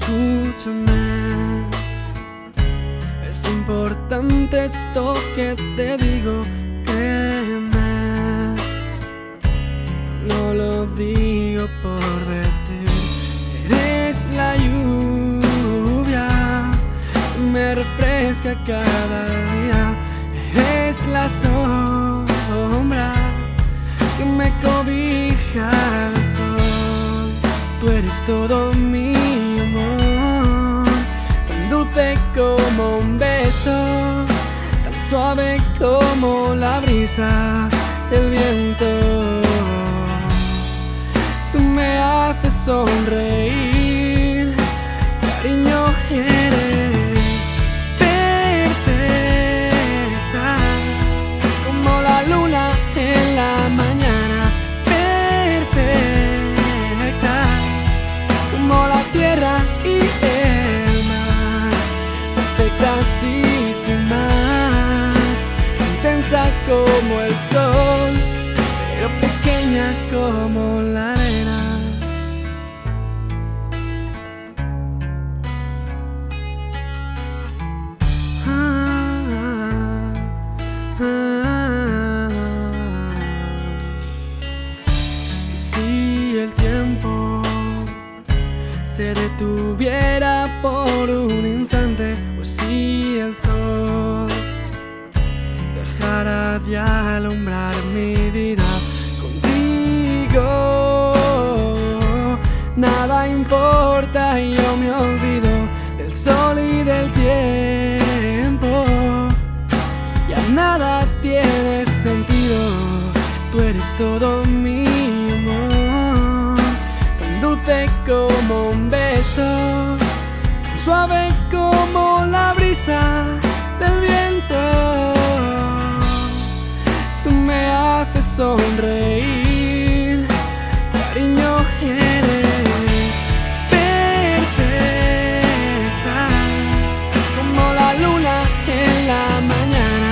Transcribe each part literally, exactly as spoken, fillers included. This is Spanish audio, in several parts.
escúchame. Es importante esto que te digo, créeme. No lo digo por decir. Eres la lluvia que me refresca cada día. Eres la sombra que me cobija al sol. Tú eres todo mi amor, tan dulce como un beso, tan suave como la brisa del viento. Tú me haces sonreír, cariño, eres perfecta, como la luna en la mañana, perfecta, como la tierra y el mar, perfecta así sin más, intensa como el sol, pero pequeña como la arena. Ah, ah, ah. Si el tiempo se detuviera por un instante, o si el sol dejara de alumbrar mi vida, contigo nada importa y yo me olvido del sol y del tiempo. Ya nada tiene sentido. Tú eres todo mi amor, tan dulce como un beso, tan suave como la brisa del viento. Tú me haces sonreír, cariño, eres perfecta, como la luna en la mañana,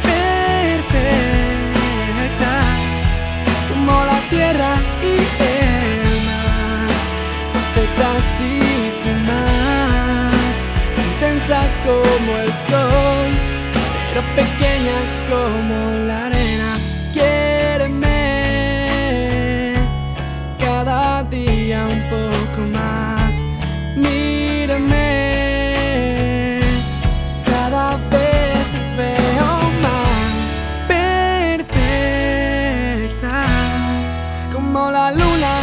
perfecta, como la tierra y el mar, perfecta así sin más, intensa como el sol, pero pequeña como la arena. Quiéreme cada día un poco más, mírame, cada vez te veo más perfecta, como la luna